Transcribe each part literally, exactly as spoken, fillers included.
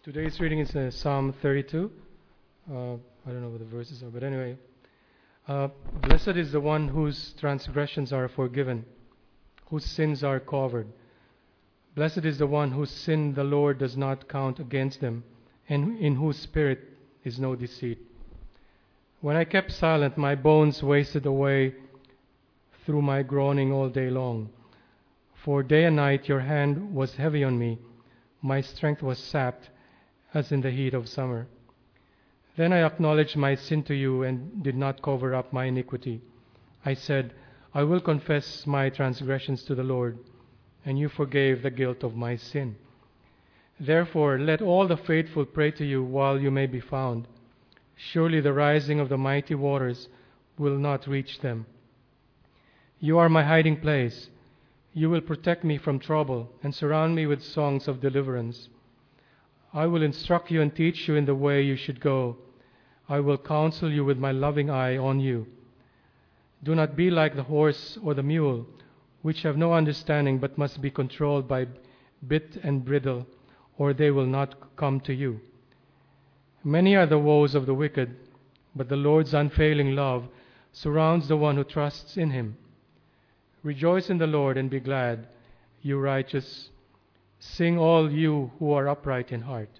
Today's reading is uh, Psalm thirty-two. Uh, I don't know what the verses are, but anyway. Uh, Blessed is the one whose transgressions are forgiven, whose sins are covered. Blessed is the one whose sin the Lord does not count against them, and in whose spirit is no deceit. When I kept silent, my bones wasted away through my groaning all day long. For day and night your hand was heavy on me. My strength was sapped, as in the heat of summer. Then I acknowledged my sin to you and did not cover up my iniquity. I said, I will confess my transgressions to the Lord, and you forgave the guilt of my sin. Therefore, let all the faithful pray to you while you may be found. Surely the rising of the mighty waters will not reach them. You are my hiding place. You will protect me from trouble and surround me with songs of deliverance. I will instruct you and teach you in the way you should go. I will counsel you with my loving eye on you. Do not be like the horse or the mule, which have no understanding but must be controlled by bit and bridle, or they will not come to you. Many are the woes of the wicked, but the Lord's unfailing love surrounds the one who trusts in him. Rejoice in the Lord and be glad, you righteous. Sing all you who are upright in heart.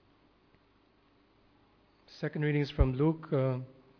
Second reading is from Luke. Uh,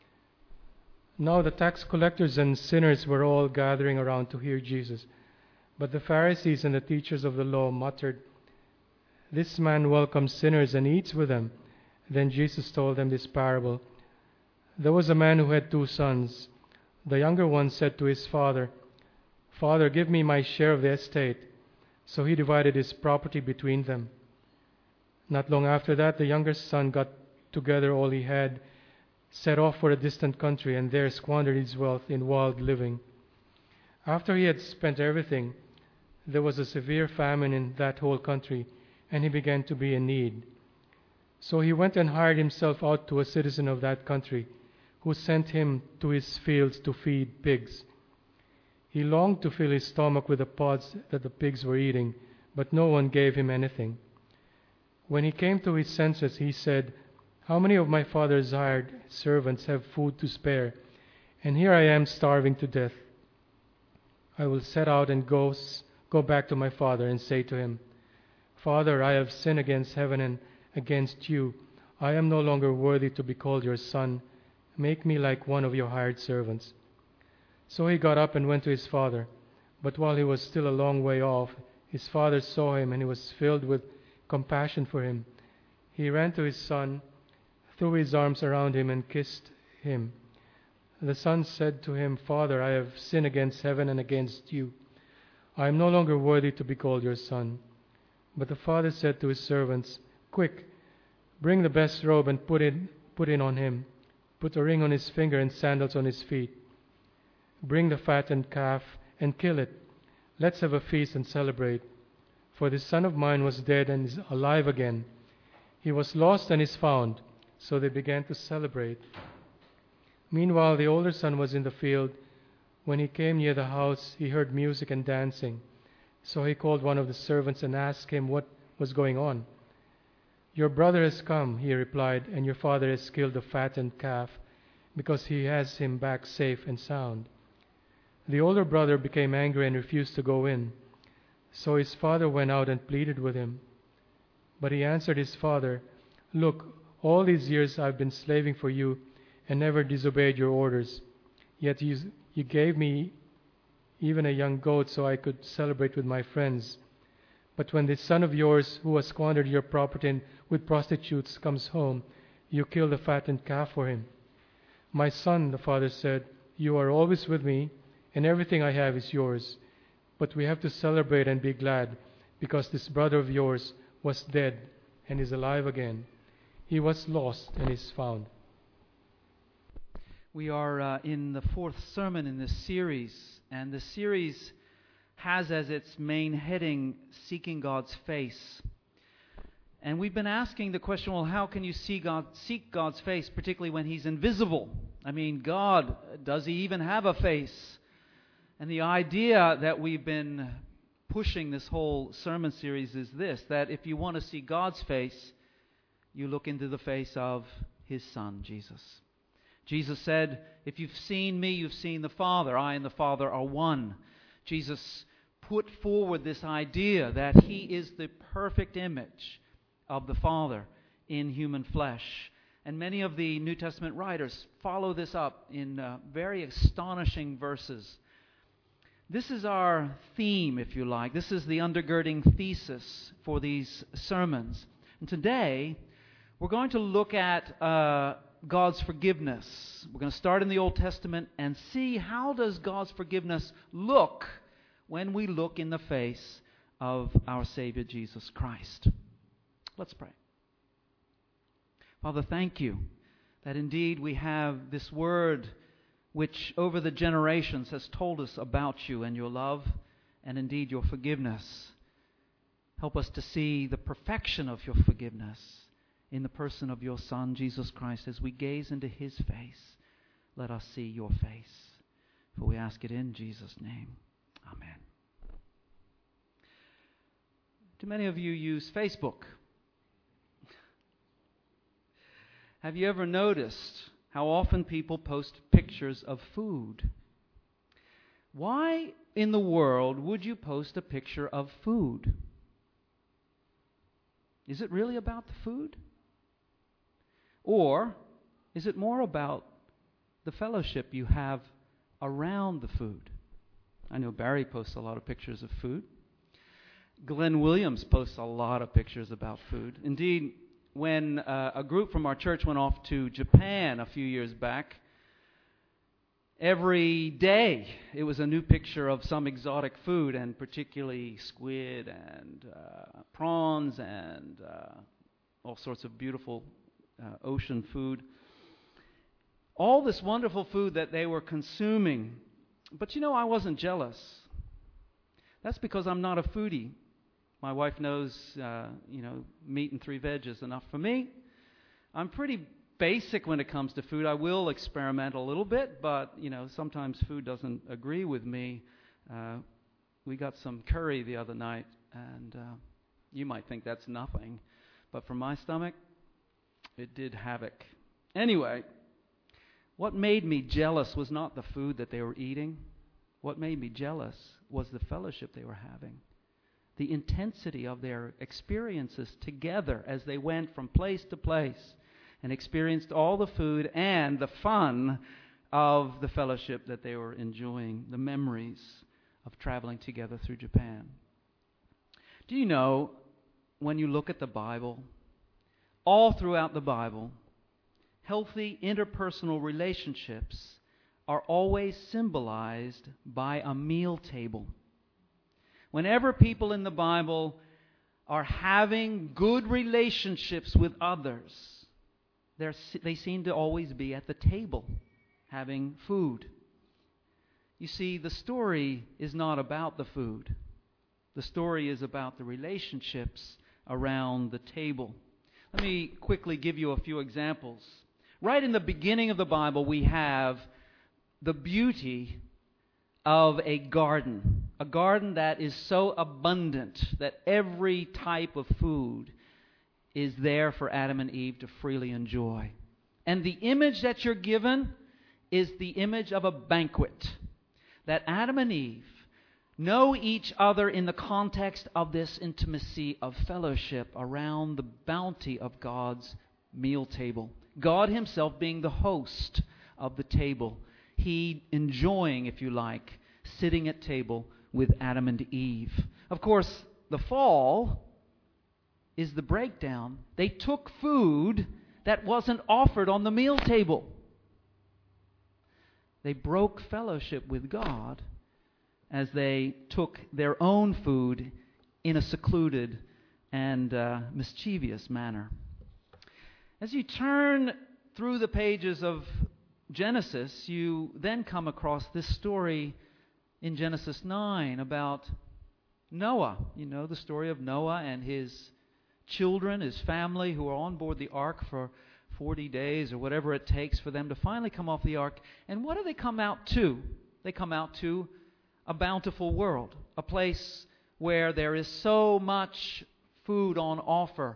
now the tax collectors and sinners were all gathering around to hear Jesus. But the Pharisees and the teachers of the law muttered, This man welcomes sinners and eats with them. Then Jesus told them this parable. There was a man who had two sons. The younger one said to his father, Father, give me my share of the estate. So he divided his property between them. Not long after that, the younger son got together all he had, set off for a distant country, and there squandered his wealth in wild living. After he had spent everything, there was a severe famine in that whole country, and he began to be in need. So he went and hired himself out to a citizen of that country, who sent him to his fields to feed pigs. He longed to fill his stomach with the pods that the pigs were eating, but no one gave him anything. When he came to his senses, he said, How many of my father's hired servants have food to spare, and here I am starving to death? I will set out and go, go back to my father and say to him, Father, I have sinned against heaven and against you. I am no longer worthy to be called your son. Make me like one of your hired servants. So he got up and went to his father. But while he was still a long way off, his father saw him, and he was filled with compassion for him. He ran to his son, threw his arms around him, and kissed him. The son said to him, Father, I have sinned against heaven and against you. I am no longer worthy to be called your son. But the father said to his servants, Quick, bring the best robe and put it, put it on him. Put a ring on his finger and sandals on his feet. Bring the fattened calf and kill it. Let's have a feast and celebrate. For this son of mine was dead and is alive again. He was lost and is found. So they began to celebrate. Meanwhile, the older son was in the field. When he came near the house, he heard music and dancing. So he called one of the servants and asked him what was going on. Your brother has come, he replied, and your father has killed the fattened calf, because he has him back safe and sound. The older brother became angry and refused to go in. So his father went out and pleaded with him. But he answered his father, Look, all these years I've been slaving for you and never disobeyed your orders. Yet you, you gave me even a young goat so I could celebrate with my friends. But when this son of yours, who has squandered your property with prostitutes, comes home, you kill the fattened calf for him. My son, the father said, You are always with me, and everything I have is yours. But we have to celebrate and be glad, because this brother of yours was dead and is alive again. He was lost and is found. We are uh, in the fourth sermon in this series, and the series has as its main heading, Seeking God's Face. And we've been asking the question, well, how can you see God, seek God's face, particularly when He's invisible? I mean, God, does He even have a face? And the idea that we've been pushing this whole sermon series is this, that if you want to see God's face, you look into the face of His Son, Jesus. Jesus said, if you've seen me, you've seen the Father. I and the Father are one. Jesus put forward this idea that He is the perfect image of the Father in human flesh. And many of the New Testament writers follow this up in uh, very astonishing verses. This is our theme, if you like. This is the undergirding thesis for these sermons. And today, we're going to look at uh, God's forgiveness. We're going to start in the Old Testament and see how does God's forgiveness look when we look in the face of our Savior Jesus Christ. Let's pray. Father, thank you that indeed we have this word which over the generations has told us about you and your love and indeed your forgiveness. Help us to see the perfection of your forgiveness in the person of your Son, Jesus Christ. As we gaze into His face, let us see your face. For we ask it in Jesus' name. Amen. Do many of you use Facebook? Have you ever noticed how often people post pictures of food? Why in the world would you post a picture of food? Is it really about the food? Or is it more about the fellowship you have around the food? I know Barry posts a lot of pictures of food. Glenn Williams posts a lot of pictures about food. Indeed, when uh, a group from our church went off to Japan a few years back, every day it was a new picture of some exotic food, and particularly squid and uh, prawns and uh, all sorts of beautiful uh, ocean food. All this wonderful food that they were consuming. But you know, I wasn't jealous. That's because I'm not a foodie. My wife knows, uh, you know, meat and three veg is enough for me. I'm pretty basic when it comes to food. I will experiment a little bit, but, you know, sometimes food doesn't agree with me. Uh, we got some curry the other night, and uh, you might think that's nothing. But for my stomach, it did havoc. Anyway, what made me jealous was not the food that they were eating. What made me jealous was the fellowship they were having. The intensity of their experiences together as they went from place to place and experienced all the food and the fun of the fellowship that they were enjoying, the memories of traveling together through Japan. Do you know, when you look at the Bible, all throughout the Bible, healthy interpersonal relationships are always symbolized by a meal table. Whenever people in the Bible are having good relationships with others, they seem to always be at the table having food. You see, the story is not about the food. The story is about the relationships around the table. Let me quickly give you a few examples. Right in the beginning of the Bible, we have the beauty of a garden. A garden that is so abundant that every type of food is there for Adam and Eve to freely enjoy. And the image that you're given is the image of a banquet. That Adam and Eve know each other in the context of this intimacy of fellowship around the bounty of God's meal table. God Himself being the host of the table. He enjoying, if you like, sitting at table with Adam and Eve. Of course, the fall is the breakdown. They took food that wasn't offered on the meal table. They broke fellowship with God as they took their own food in a secluded and uh, mischievous manner. As you turn through the pages of Genesis, you then come across this story in Genesis nine about Noah. You know, the story of Noah and his children, his family, who are on board the ark for forty days or whatever it takes for them to finally come off the ark. And what do they come out to? They come out to a bountiful world, a place where there is so much food on offer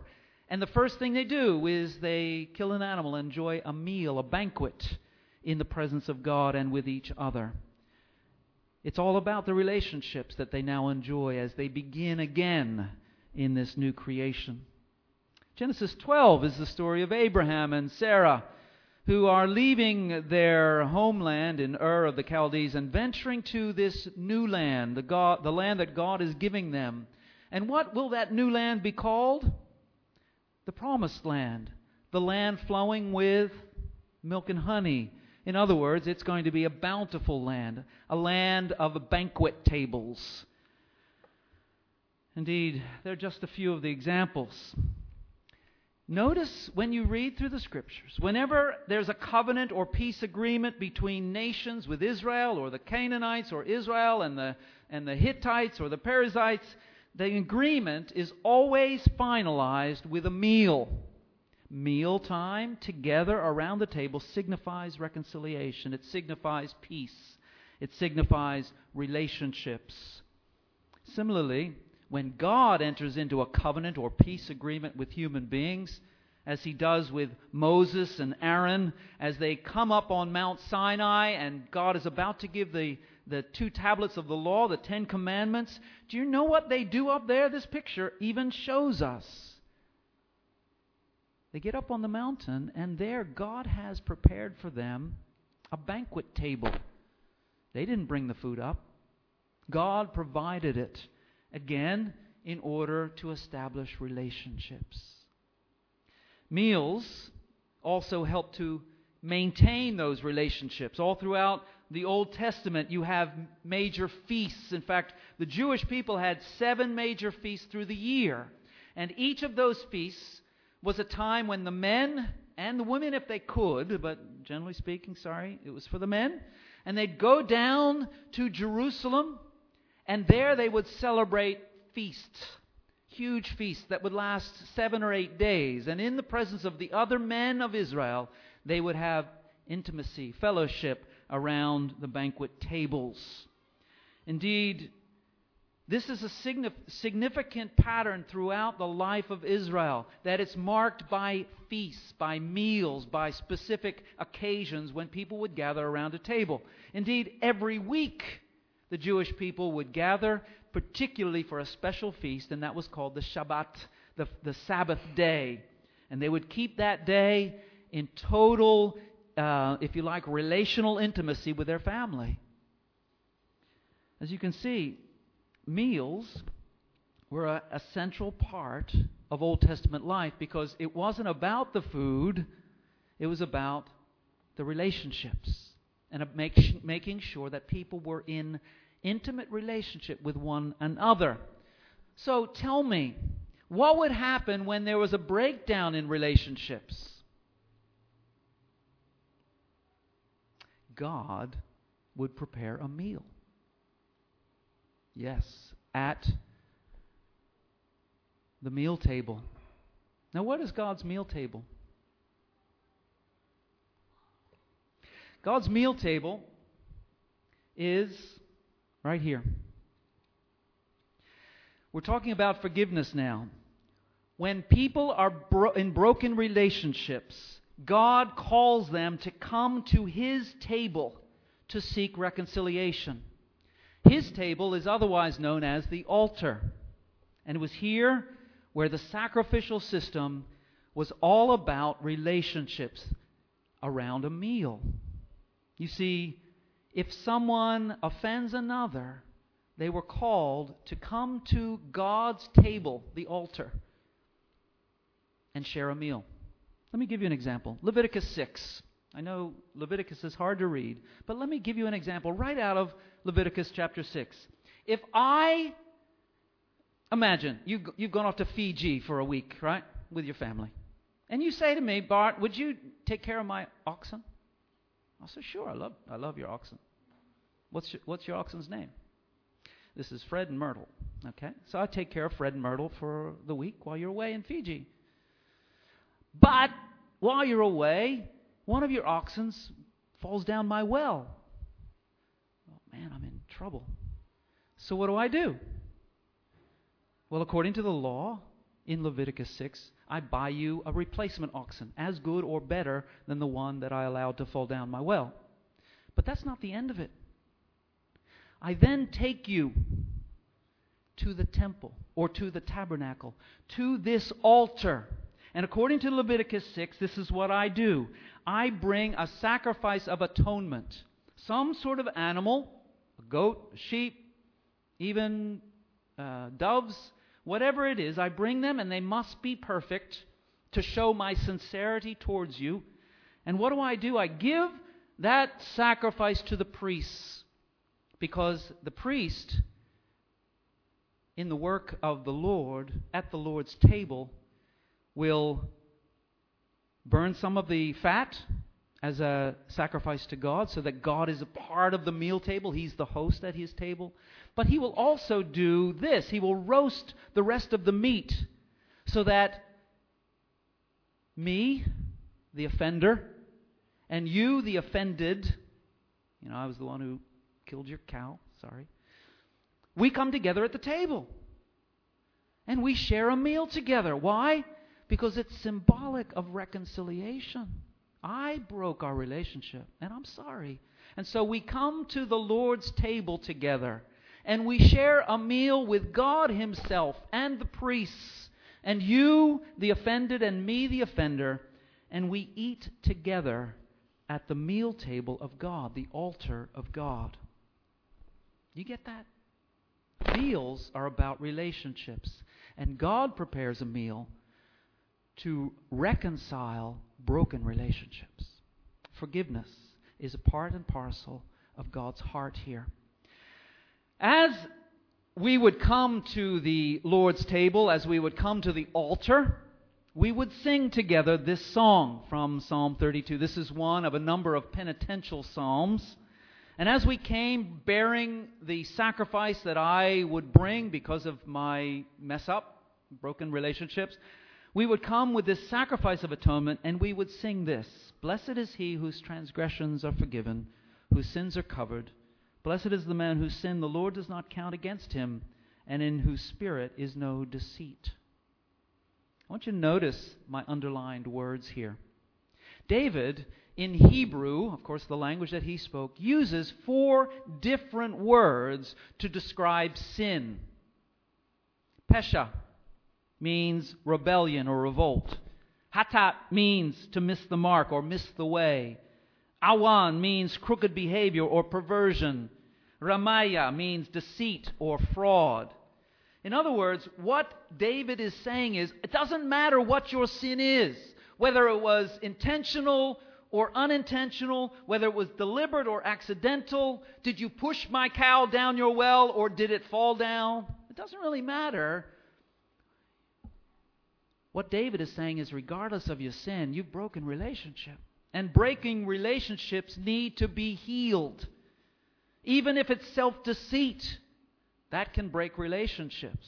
And the first thing they do is they kill an animal and enjoy a meal, a banquet, in the presence of God and with each other. It's all about the relationships that they now enjoy as they begin again in this new creation. Genesis twelve is the story of Abraham and Sarah, who are leaving their homeland in Ur of the Chaldees and venturing to this new land, the, God, the land that God is giving them. And what will that new land be called? The Promised Land, the land flowing with milk and honey. In other words, it's going to be a bountiful land, a land of banquet tables. Indeed, there are just a few of the examples. Notice when you read through the Scriptures, whenever there's a covenant or peace agreement between nations with Israel or the Canaanites or Israel and the, and the Hittites or the Perizzites, the agreement is always finalized with a meal. Meal time together around the table signifies reconciliation. It signifies peace. It signifies relationships. Similarly, when God enters into a covenant or peace agreement with human beings, as He does with Moses and Aaron, as they come up on Mount Sinai and God is about to give the, the two tablets of the law, the Ten Commandments, do you know what they do up there? This picture even shows us. They get up on the mountain, and there God has prepared for them a banquet table. They didn't bring the food up. God provided it, again, in order to establish relationships. Meals also help to maintain those relationships. All throughout the Old Testament, you have major feasts. In fact, the Jewish people had seven major feasts through the year. And each of those feasts was a time when the men and the women, if they could, but generally speaking, sorry, it was for the men, and they'd go down to Jerusalem, and there they would celebrate feasts, huge feasts that would last seven or eight days. And in the presence of the other men of Israel, they would have intimacy, fellowship around the banquet tables. Indeed, this is a significant pattern throughout the life of Israel, that it's marked by feasts, by meals, by specific occasions when people would gather around a table. Indeed, every week the Jewish people would gather, particularly for a special feast, and that was called the Shabbat, the, the Sabbath day. And they would keep that day in total, uh, if you like, relational intimacy with their family. As you can see, meals were a, a central part of Old Testament life because it wasn't about the food, it was about the relationships and make, making sure that people were in intimate relationship with one another. So tell me, what would happen when there was a breakdown in relationships? God would prepare a meal. Yes, at the meal table. Now, what is God's meal table? God's meal table is right here. We're talking about forgiveness now. When people are bro- in broken relationships, God calls them to come to His table to seek reconciliation. His table is otherwise known as the altar. And it was here where the sacrificial system was all about relationships around a meal. You see, if someone offends another, they were called to come to God's table, the altar, and share a meal. Let me give you an example. Leviticus six. I know Leviticus is hard to read, but let me give you an example right out of Leviticus chapter six. If I, imagine, you, you've gone off to Fiji for a week, right, with your family. And you say to me, Bart, would you take care of my oxen? I said, sure, I love I love your oxen. What's your, what's your oxen's name? This is Fred and Myrtle. Okay, so I take care of Fred and Myrtle for the week while you're away in Fiji. But while you're away, one of your oxen falls down my well. Oh, man, I'm in trouble. So what do I do? Well, according to the law in Leviticus six, I buy you a replacement oxen, as good or better than the one that I allowed to fall down my well. But that's not the end of it. I then take you to the temple or to the tabernacle, to this altar. And according to Leviticus six, this is what I do. I bring a sacrifice of atonement. Some sort of animal, a goat, a sheep, even uh, doves, whatever it is, I bring them, and they must be perfect to show my sincerity towards you. And what do I do? I give that sacrifice to the priests, because the priest, in the work of the Lord, at the Lord's table, will burn some of the fat as a sacrifice to God, so that God is a part of the meal table. He's the host at His table. But He will also do this. He will roast the rest of the meat, so that me, the offender, and you, the offended, you know, I was the one who killed your cow, sorry, we come together at the table. And we share a meal together. Why? Because it's symbolic of reconciliation. I broke our relationship, and I'm sorry. And so we come to the Lord's table together, and we share a meal with God Himself and the priests, and you, the offended, and me, the offender, and we eat together at the meal table of God, the altar of God. You get that? Meals are about relationships, and God prepares a meal to reconcile broken relationships. Forgiveness is a part and parcel of God's heart here. As we would come to the Lord's table, as we would come to the altar, we would sing together this song from Psalm thirty-two. This is one of a number of penitential psalms. And as we came bearing the sacrifice that I would bring because of my mess up, broken relationships, we would come with this sacrifice of atonement, and we would sing this. Blessed is he whose transgressions are forgiven, whose sins are covered. Blessed is the man whose sin the Lord does not count against him, and in whose spirit is no deceit. I want you to notice my underlined words here. David, in Hebrew, of course the language that he spoke, uses four different words to describe sin. Pesha means rebellion or revolt. Hatat means to miss the mark or miss the way. Awan means crooked behavior or perversion. Ramaya means deceit or fraud. In other words, what David is saying is, it doesn't matter what your sin is, whether it was intentional or unintentional, whether it was deliberate or accidental. Did you push my cow down your well or did it fall down? It doesn't really matter. What David is saying is, regardless of your sin, you've broken relationship. And breaking relationships need to be healed. Even if it's self-deceit, that can break relationships.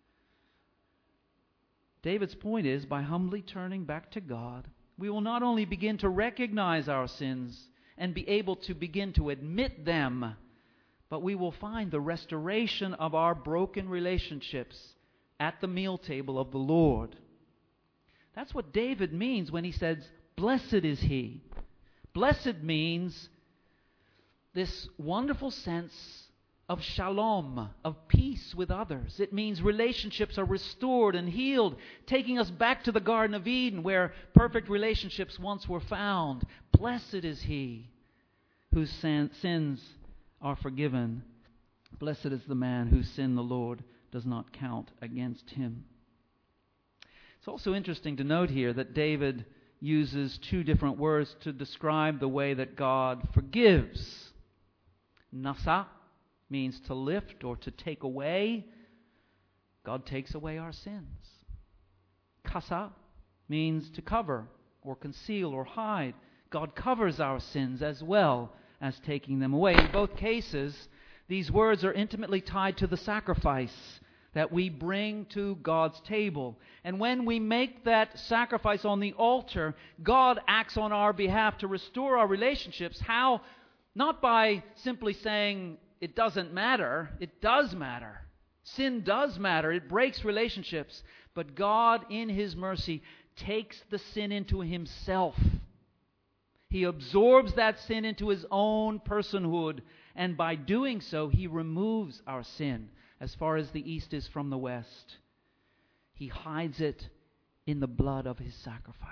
David's point is, by humbly turning back to God, we will not only begin to recognize our sins and be able to begin to admit them, but we will find the restoration of our broken relationships at the meal table of the Lord. That's what David means when he says, blessed is he. Blessed means this wonderful sense of shalom, of peace with others. It means relationships are restored and healed, taking us back to the Garden of Eden where perfect relationships once were found. Blessed is he whose sin, sins are forgiven. Blessed is the man whose sin the Lord does not count against him. It's also interesting to note here that David uses two different words to describe the way that God forgives. Nasa means to lift or to take away. God takes away our sins. Kasa means to cover or conceal or hide. God covers our sins as well as taking them away. In both cases, these words are intimately tied to the sacrifice that we bring to God's table. And when we make that sacrifice on the altar, God acts on our behalf to restore our relationships. How? Not by simply saying, it doesn't matter. It does matter. Sin does matter. It breaks relationships. But God, in His mercy, takes the sin into Himself. He absorbs that sin into His own personhood, and by doing so, He removes our sin as far as the east is from the west. He hides it in the blood of His sacrifice.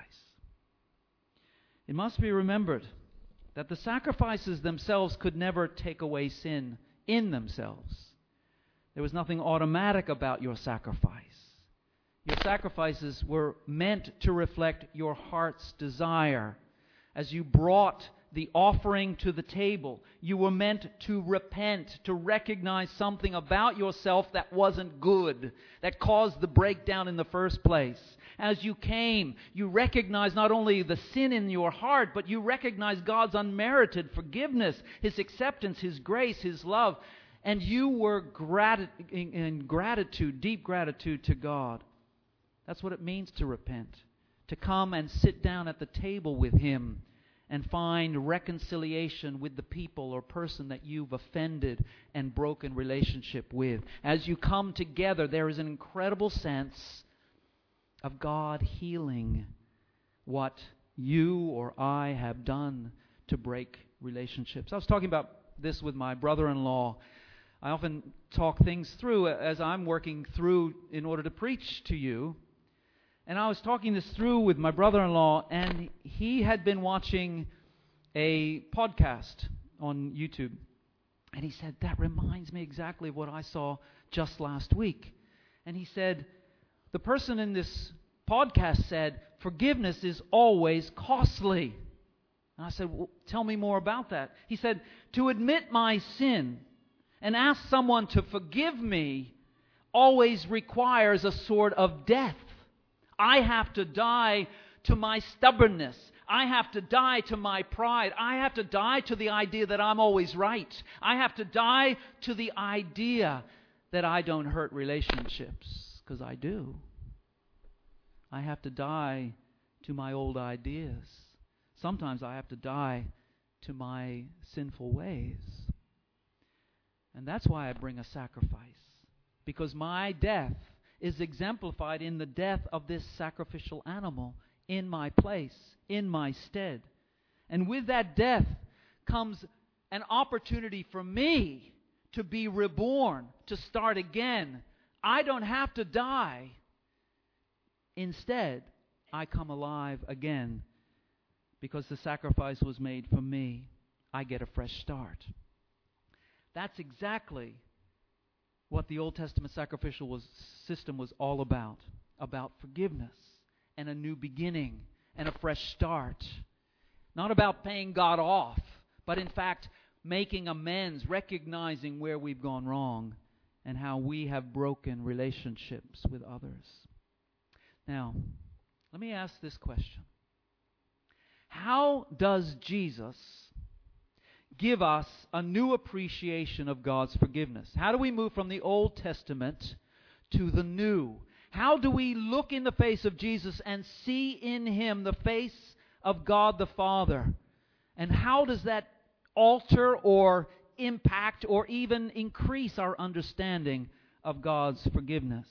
It must be remembered that the sacrifices themselves could never take away sin in themselves. There was nothing automatic about your sacrifice. Your sacrifices were meant to reflect your heart's desire. As you brought the offering to the table, you were meant to repent, to recognize something about yourself that wasn't good, that caused the breakdown in the first place. As you came, you recognized not only the sin in your heart, but you recognized God's unmerited forgiveness, His acceptance, His grace, His love, and you were grat- in gratitude, deep gratitude to God. That's what it means to repent. To come and sit down at the table with Him and find reconciliation with the people or person that you've offended and broken relationship with. As you come together, there is an incredible sense of God healing what you or I have done to break relationships. I was talking about this with my brother-in-law. I often talk things through as I'm working through in order to preach to you. And I was talking this through with my brother-in-law, and he had been watching a podcast on YouTube. And he said, that reminds me exactly of what I saw just last week. And he said, the person in this podcast said, forgiveness is always costly. And I said, well, tell me more about that. He said, to admit my sin and ask someone to forgive me always requires a sort of death. I have to die to my stubbornness. I have to die to my pride. I have to die to the idea that I'm always right. I have to die to the idea that I don't hurt relationships, because I do. I have to die to my old ideas. Sometimes I have to die to my sinful ways. And that's why I bring a sacrifice, because my death is exemplified in the death of this sacrificial animal in my place, in my stead. And with that death comes an opportunity for me to be reborn, to start again. I don't have to die. Instead, I come alive again because the sacrifice was made for me. I get a fresh start. That's exactly what the Old Testament sacrificial was, system was all about. About forgiveness and a new beginning and a fresh start. Not about paying God off, but in fact making amends, recognizing where we've gone wrong and how we have broken relationships with others. Now, let me ask this question. How does Jesus give us a new appreciation of God's forgiveness? How do we move from the Old Testament to the New? How do we look in the face of Jesus and see in Him the face of God the Father? And how does that alter or impact or even increase our understanding of God's forgiveness?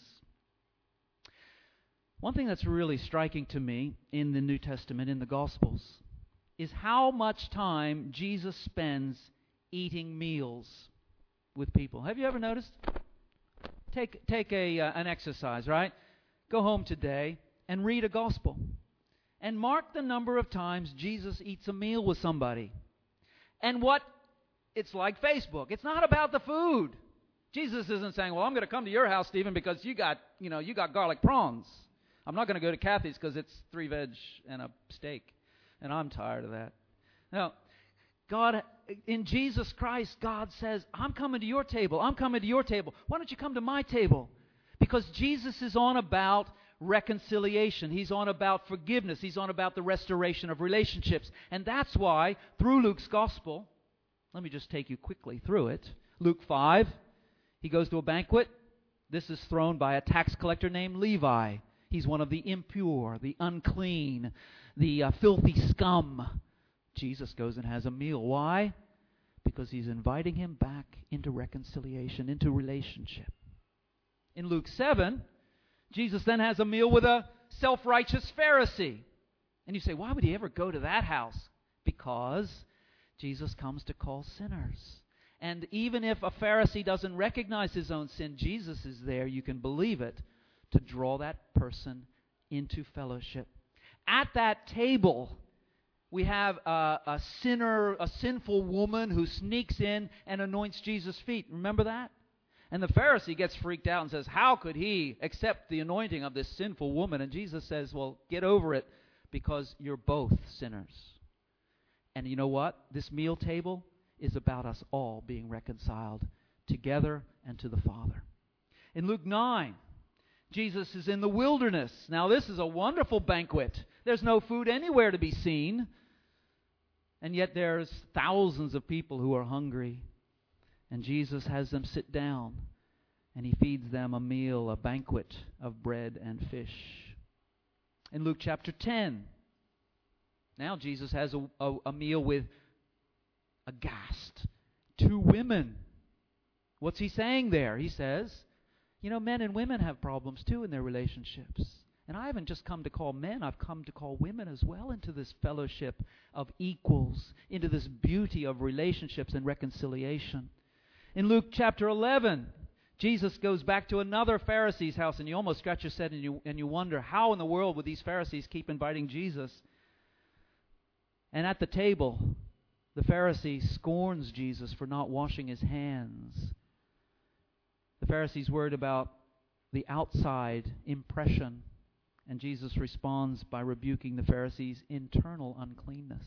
One thing that's really striking to me in the New Testament, in the Gospels, is how much time Jesus spends eating meals with people. Have you ever noticed? Take take a uh, an exercise, right? Go home today and read a gospel. And mark the number of times Jesus eats a meal with somebody. And what it's like Facebook. It's not about the food. Jesus isn't saying, well, I'm going to come to your house, Stephen, because you got, you know, you got garlic prawns. I'm not going to go to Kathy's because it's three veg and a steak. And I'm tired of that. Now, God, in Jesus Christ, God says, I'm coming to your table. I'm coming to your table. Why don't you come to my table? Because Jesus is on about reconciliation. He's on about forgiveness. He's on about the restoration of relationships. And that's why, through Luke's Gospel, let me just take you quickly through it. Luke five, he goes to a banquet. This is thrown by a tax collector named Levi. He's one of the impure, the unclean, the uh, filthy scum. Jesus goes and has a meal. Why? Because he's inviting him back into reconciliation, into relationship. In Luke seven, Jesus then has a meal with a self-righteous Pharisee. And you say, why would he ever go to that house? Because Jesus comes to call sinners. And even if a Pharisee doesn't recognize his own sin, Jesus is there, you can believe it, to draw that person into fellowship. At that table, we have a, a sinner, a sinful woman who sneaks in and anoints Jesus' feet. Remember that? And the Pharisee gets freaked out and says, how could he accept the anointing of this sinful woman? And Jesus says, well, get over it, because you're both sinners. And you know what? This meal table is about us all being reconciled together and to the Father. In Luke nine, Jesus is in the wilderness. Now, this is a wonderful banquet. There's no food anywhere to be seen. And yet there's thousands of people who are hungry. And Jesus has them sit down, and he feeds them a meal, a banquet of bread and fish. In Luke chapter ten, now Jesus has a, a, a meal with, aghast, two women. What's he saying there? He says, you know, men and women have problems too in their relationships. And I haven't just come to call men, I've come to call women as well into this fellowship of equals, into this beauty of relationships and reconciliation. In Luke chapter eleven, Jesus goes back to another Pharisee's house, and you almost scratch your head and you, and you wonder, how in the world would these Pharisees keep inviting Jesus? And at the table, the Pharisee scorns Jesus for not washing his hands. The Pharisee's worried about the outside impression, and Jesus responds by rebuking the Pharisee's internal uncleanness.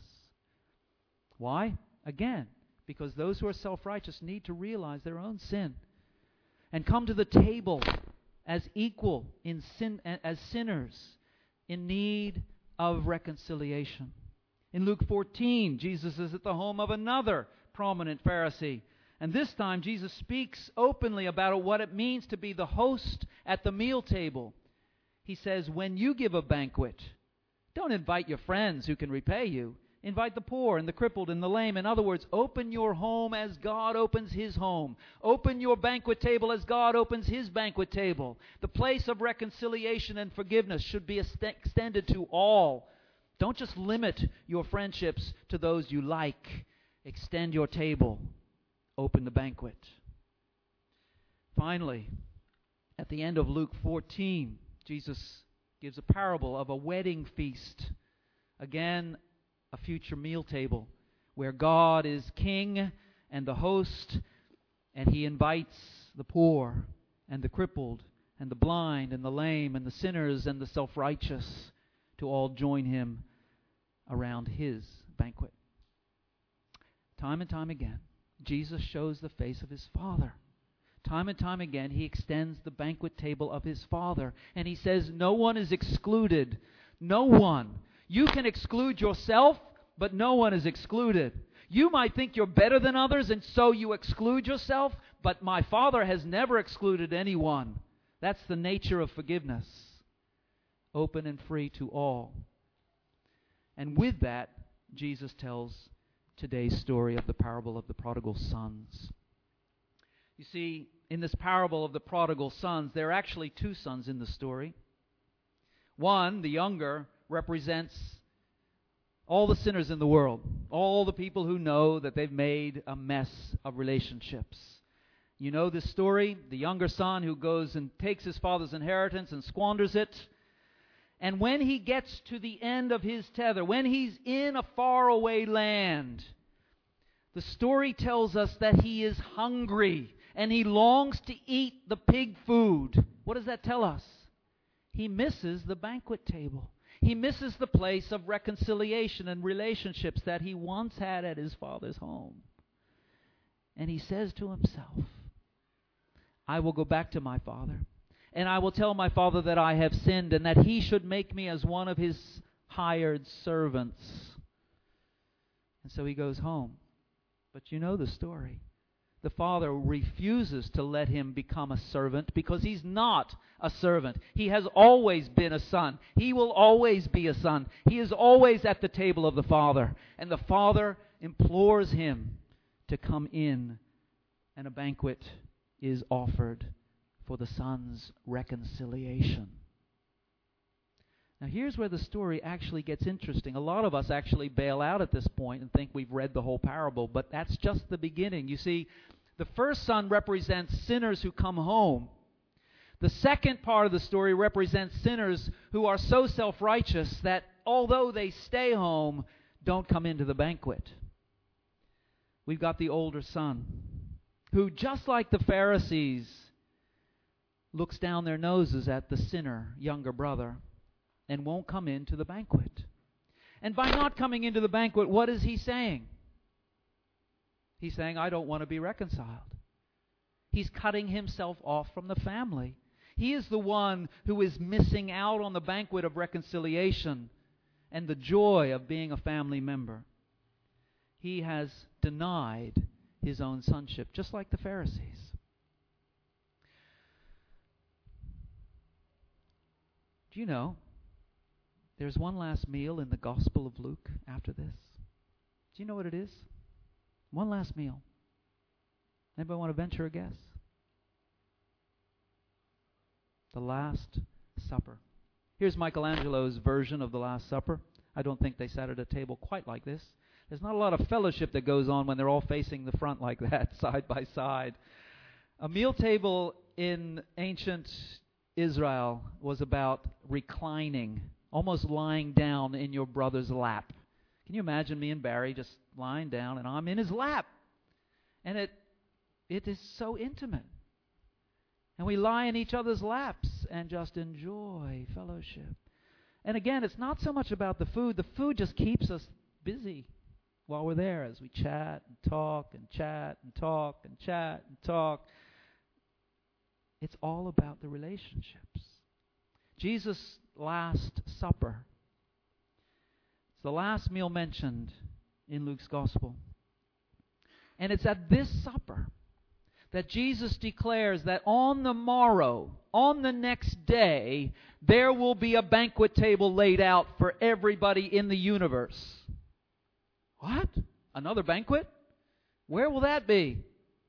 Why? Again, because those who are self-righteous need to realize their own sin and come to the table as equal in sin, as sinners in need of reconciliation. In Luke fourteen, Jesus is at the home of another prominent Pharisee. And this time, Jesus speaks openly about what it means to be the host at the meal table. He says, when you give a banquet, don't invite your friends who can repay you. Invite the poor and the crippled and the lame. In other words, open your home as God opens His home. Open your banquet table as God opens His banquet table. The place of reconciliation and forgiveness should be extended to all. Don't just limit your friendships to those you like. Extend your table. Open the banquet. Finally, at the end of Luke fourteen, Jesus gives a parable of a wedding feast. Again, a future meal table where God is king and the host, and He invites the poor and the crippled and the blind and the lame and the sinners and the self-righteous to all join Him around His banquet. Time and time again, Jesus shows the face of His Father. Time and time again, He extends the banquet table of His Father, and He says no one is excluded. No one. You can exclude yourself, but no one is excluded. You might think you're better than others, and so you exclude yourself, but my Father has never excluded anyone. That's the nature of forgiveness. Open and free to all. And with that, Jesus tells today's story of the parable of the prodigal sons. You see, in this parable of the prodigal sons, there are actually two sons in the story. One, the younger, represents all the sinners in the world, all the people who know that they've made a mess of relationships. You know this story, the younger son who goes and takes his father's inheritance and squanders it. And when he gets to the end of his tether, when he's in a faraway land, the story tells us that he is hungry and he longs to eat the pig food. What does that tell us? He misses the banquet table. He misses the place of reconciliation and relationships that he once had at his father's home. And he says to himself, I will go back to my father, and I will tell my father that I have sinned and that he should make me as one of his hired servants. And so he goes home. But you know the story. The father refuses to let him become a servant because he's not a servant. He has always been a son. He will always be a son. He is always at the table of the Father. And the Father implores him to come in, and a banquet is offered for the Son's reconciliation. Now here's where the story actually gets interesting. A lot of us actually bail out at this point and think we've read the whole parable, but that's just the beginning. You see, the first son represents sinners who come home. The second part of the story represents sinners who are so self-righteous that although they stay home, don't come into the banquet. We've got the older son, who, just like the Pharisees, looks down their noses at the sinner, younger brother, and won't come into the banquet. And by not coming into the banquet, what is he saying? He's saying, I don't want to be reconciled. He's cutting himself off from the family. He is the one who is missing out on the banquet of reconciliation and the joy of being a family member. He has denied his own sonship, just like the Pharisees. Do you know, there's one last meal in the Gospel of Luke after this? Do you know what it is? One last meal. Anybody want to venture a guess? The Last Supper. Here's Michelangelo's version of the Last Supper. I don't think they sat at a table quite like this. There's not a lot of fellowship that goes on when they're all facing the front like that, side by side. A meal table in ancient Israel was about reclining, almost lying down in your brother's lap. Can you imagine me and Barry just lying down and I'm in his lap? And it it is so intimate. And we lie in each other's laps and just enjoy fellowship. And again, it's not so much about the food. The food just keeps us busy while we're there as we chat and talk and chat and talk and chat and talk. It's all about the relationships. Jesus' Last Supper. It's the last meal mentioned in Luke's Gospel. And it's at this supper that Jesus declares that on the morrow, on the next day, there will be a banquet table laid out for everybody in the universe. What? Another banquet? Where will that be?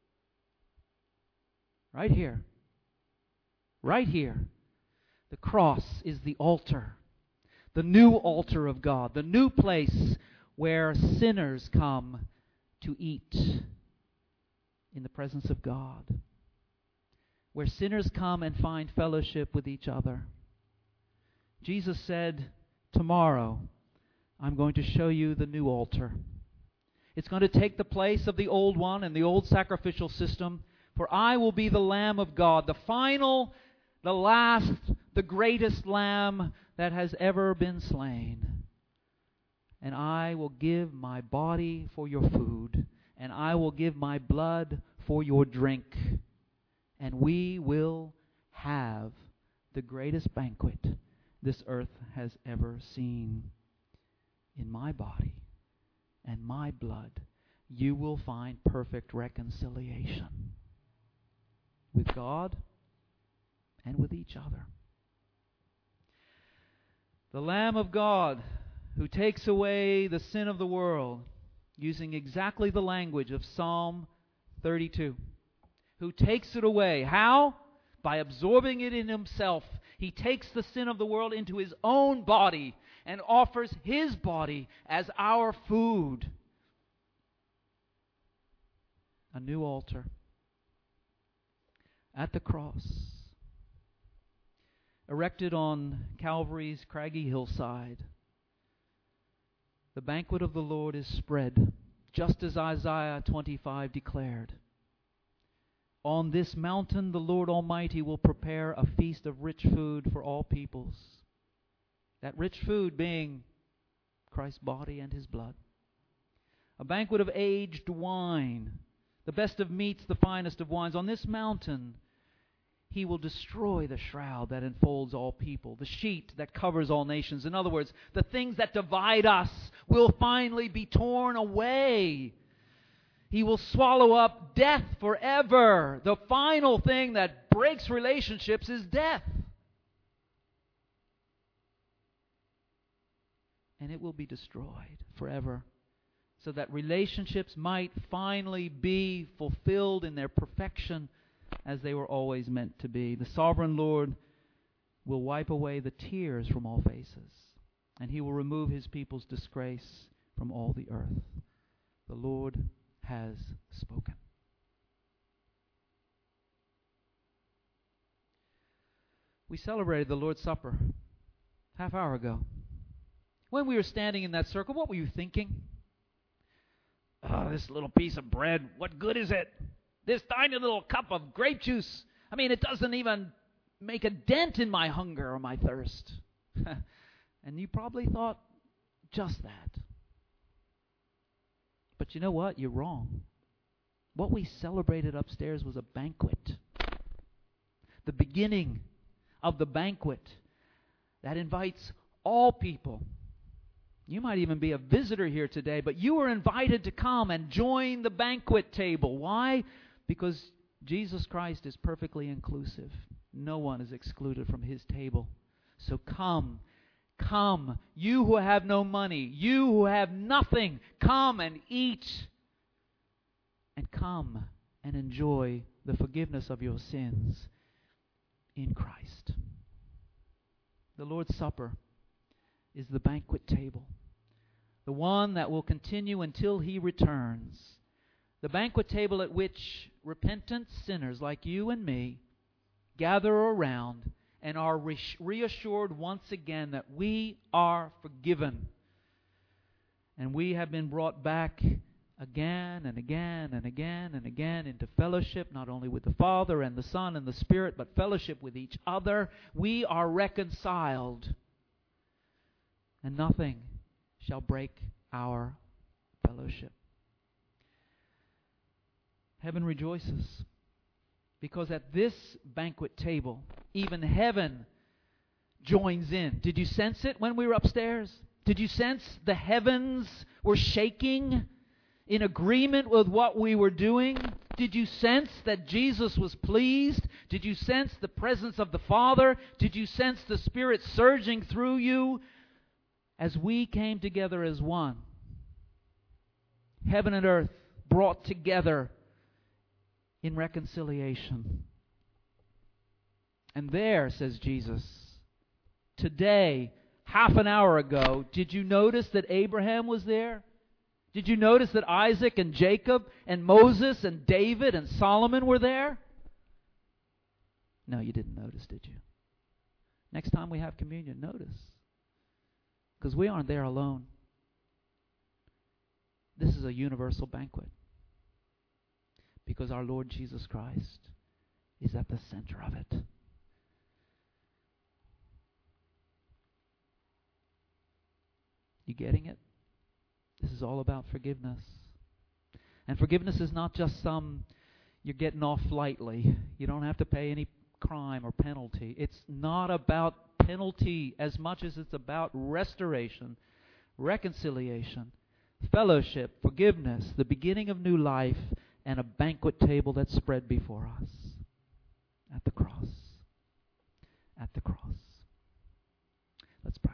Right here. Right here. The cross is the altar. The new altar of God. The new place where sinners come to eat in the presence of God. Where sinners come and find fellowship with each other. Jesus said, tomorrow I'm going to show you the new altar. It's going to take the place of the old one and the old sacrificial system. For I will be the Lamb of God, the final, the last, the greatest Lamb that has ever been slain. And I will give my body for your food, and I will give my blood for your drink. And we will have the greatest banquet this earth has ever seen. In my body and my blood, you will find perfect reconciliation with God and with each other. The Lamb of God who takes away the sin of the world, using exactly the language of Psalm thirty-two, who takes it away. How? By absorbing it in himself. He takes the sin of the world into his own body and offers his body as our food. A new altar at the cross, erected on Calvary's craggy hillside. The banquet of the Lord is spread, just as Isaiah twenty-five declared. On this mountain the Lord Almighty will prepare a feast of rich food for all peoples. That rich food being Christ's body and his blood. A banquet of aged wine, the best of meats, the finest of wines. On this mountain he will destroy the shroud that enfolds all people, the sheet that covers all nations. In other words, the things that divide us will finally be torn away. He will swallow up death forever. The final thing that breaks relationships is death. And it will be destroyed forever, so that relationships might finally be fulfilled in their perfection as they were always meant to be. The sovereign Lord will wipe away the tears from all faces, and He will remove His people's disgrace from all the earth. The Lord has spoken. We celebrated the Lord's Supper half hour ago. When we were standing in that circle, what were you thinking? Oh, this little piece of bread, what good is it? This tiny little cup of grape juice, I mean, it doesn't even make a dent in my hunger or my thirst. And you probably thought just that. But you know what? You're wrong. What we celebrated upstairs was a banquet. The beginning of the banquet that invites all people. You might even be a visitor here today, but you are invited to come and join the banquet table. Why? Because Jesus Christ is perfectly inclusive. No one is excluded from His table. So come, come, you who have no money, you who have nothing, come and eat. And come and enjoy the forgiveness of your sins in Christ. The Lord's Supper is the banquet table, the one that will continue until He returns. The banquet table at which repentant sinners like you and me gather around and are reassured once again that we are forgiven. And we have been brought back again and again and again and again into fellowship, not only with the Father and the Son and the Spirit, but fellowship with each other. We are reconciled, and nothing shall break our fellowship. Heaven rejoices, because at this banquet table, even heaven joins in. Did you sense it when we were upstairs? Did you sense the heavens were shaking in agreement with what we were doing? Did you sense that Jesus was pleased? Did you sense the presence of the Father? Did you sense the Spirit surging through you as we came together as one? Heaven and earth brought together in reconciliation. And there, says Jesus, today, half an hour ago, did you notice that Abraham was there? Did you notice that Isaac and Jacob and Moses and David and Solomon were there? No, you didn't notice, did you? Next time we have communion, notice. Because we aren't there alone. This is a universal banquet. Because our Lord Jesus Christ is at the center of it. You getting it? This is all about forgiveness. And forgiveness is not just some, you're getting off lightly. You don't have to pay any crime or penalty. It's not about penalty as much as it's about restoration, reconciliation, fellowship, forgiveness, the beginning of new life, and a banquet table that's spread before us at the cross. At the cross. Let's pray.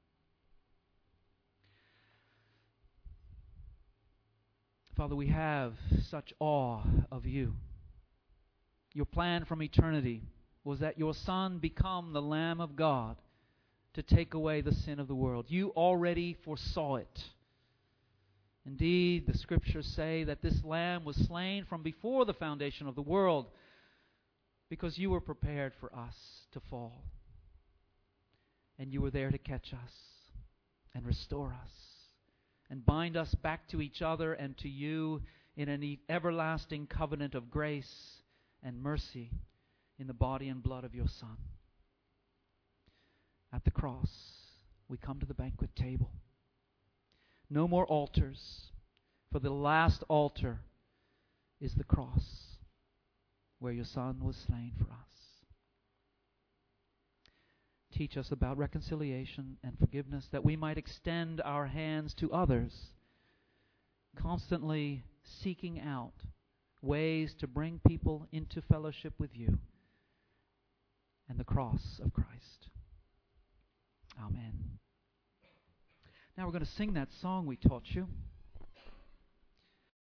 Father, we have such awe of you. Your plan from eternity was that your Son become the Lamb of God to take away the sin of the world. You already foresaw it. Indeed, the Scriptures say that this Lamb was slain from before the foundation of the world because you were prepared for us to fall. And you were there to catch us and restore us and bind us back to each other and to you in an everlasting covenant of grace and mercy in the body and blood of your Son. At the cross, we come to the banquet table. No more altars, for the last altar is the cross where your Son was slain for us. Teach us about reconciliation and forgiveness, that we might extend our hands to others, constantly seeking out ways to bring people into fellowship with you and the cross of Christ. Amen. Now we're going to sing that song we taught you.